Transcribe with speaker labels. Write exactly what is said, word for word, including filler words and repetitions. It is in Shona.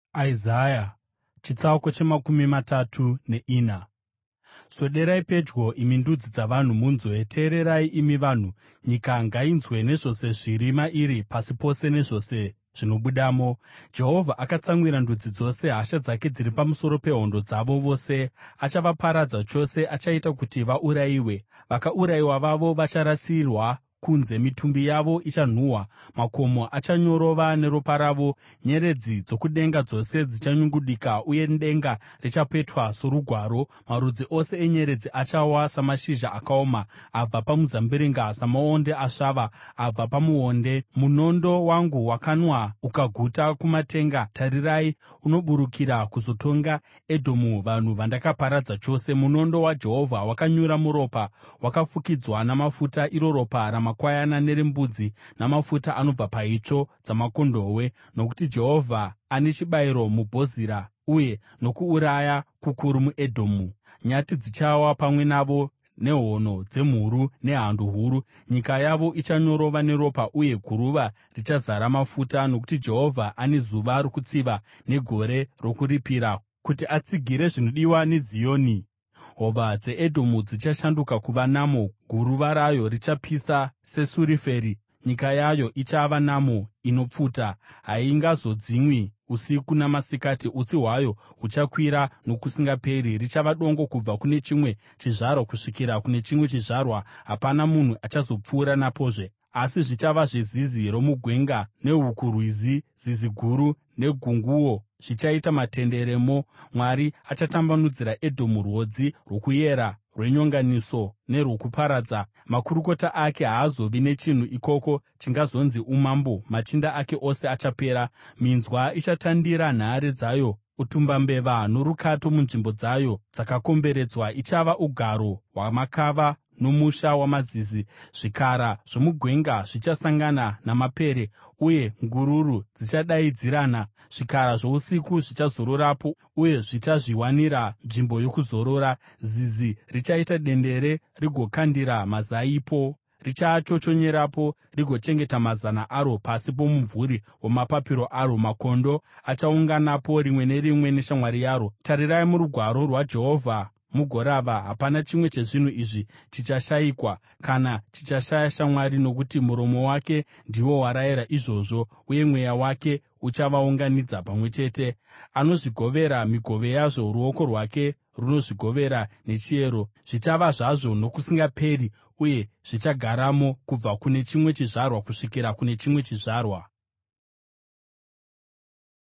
Speaker 1: Isaya chitsauko chemakumi matatu neina. Swederai pedyo, imi ndudzi dzavanhu, munzwe; teererai imi vanhu. Nyika ngainzwe nezvose zviri mairi, pasi pose nezvose zvinobudamo. Jehovha akatsamwira ndudzi dzose, hasha dzake dziri pamusoro pehondo dzavo vose. Achavaparadza chose, achaita kuti vaurayiwe. Vakaurayiwa vavo vacharasirwa kunze, mitumbi yavo ichanhuhwa, makomo achanyorova neropa ravo. Nyeredzi dzokudenga dzose dzichanyungudika, uye denga richapetwa sorugwaro. Marudzi ose enyeredzi achawa samashizha akaoma, abva pamuzambiringa, samaonde asvava abva pamuonde. Munondo wangu wakanwa ukaguta kumatenga. Tarirai, unoburukira kuzotonga Edhomu, vanhu vandakaparadza chose. Munondo waJehovha wakanyura muropa, wakafukidzwa namafuta, iro ropa ramakwayana nerembudzi, namafuta anobva paitsvo dzamakondobwe. Nokuti Jehovha ane chibayiro muBhozira, uye nokuuraya kukuru muEdhomu. Nyati dzichawa pamwe navo, nehono dzemhuru nehando huru. Nyika yavo ichanyorova neropa, uye guruva richazara mafuta. Nokuti Jehovha ane zuva rokutsiva negore rokuripira, kuti atsigire zvinodiwa neZioni. Hova dzeEdhomu dzichashanduka kuva namo, guruva rayo richapisa sesafuri. Nyika yayo ichava namo inopfuta, haingazodzimwi usiku namasikati. Utsi hwayo huchakwira nokusingaperi. Richava dongo kubva kune chimwe chizvarwa kusvikira kune chimwe chizvarwa, hapana munhu achazopfuura napozve. Asi zvichavazve zizi romugwenga nehukurwizi, zizi guru negunguo zvichaita matenderemo. Mwari achatambanudzira Edhomu rwodzi rwokuyera, rwenyonganiso nerwokuparadza. Makurukota ake haazovi nechinhu ikoko chingazonzi umambo. Machinda ake ose achapera. Minzwa ichatandira nhare dzayo, utumbambeva norukato munzvimbo dzayo dzakakomberedzwa. Ichava ugaro hwamakava nomusha wamazizi. Zvikara zvomugwenga zvichasangana namapere, uye ngururu dzichadaidzirana. Zvikara zvousiku zvichazororapo, uye zvichazviwanira nzvimbo yokuzorora. Zizi richaita dendere rigokandira mazaipo. Richaachochonyerapo rigochengeta mazana aro pasi pomumvuri wamapapiro aro. Makondo achaunganapo, rimwe nerimwe neshamwari yaro. Tarirai murugwaro rwaJehovha mugorava. Hapana chimwe chezvinhu izvi chichashayikwa, kana chichashaya shamwari. Nokuti muromo wake ndiwo warayira izvozvo, uye mweya wake uchavaunganidza pamwe chete. Anozvigovera migove yazvo, ruoko rwake runozvigovera nechiyero. Zvichava zvazvo nokusingaperi, uye zvichagaramo kubva kune chimwe chizvarwa kusvikira kune chimwe chizvarwa.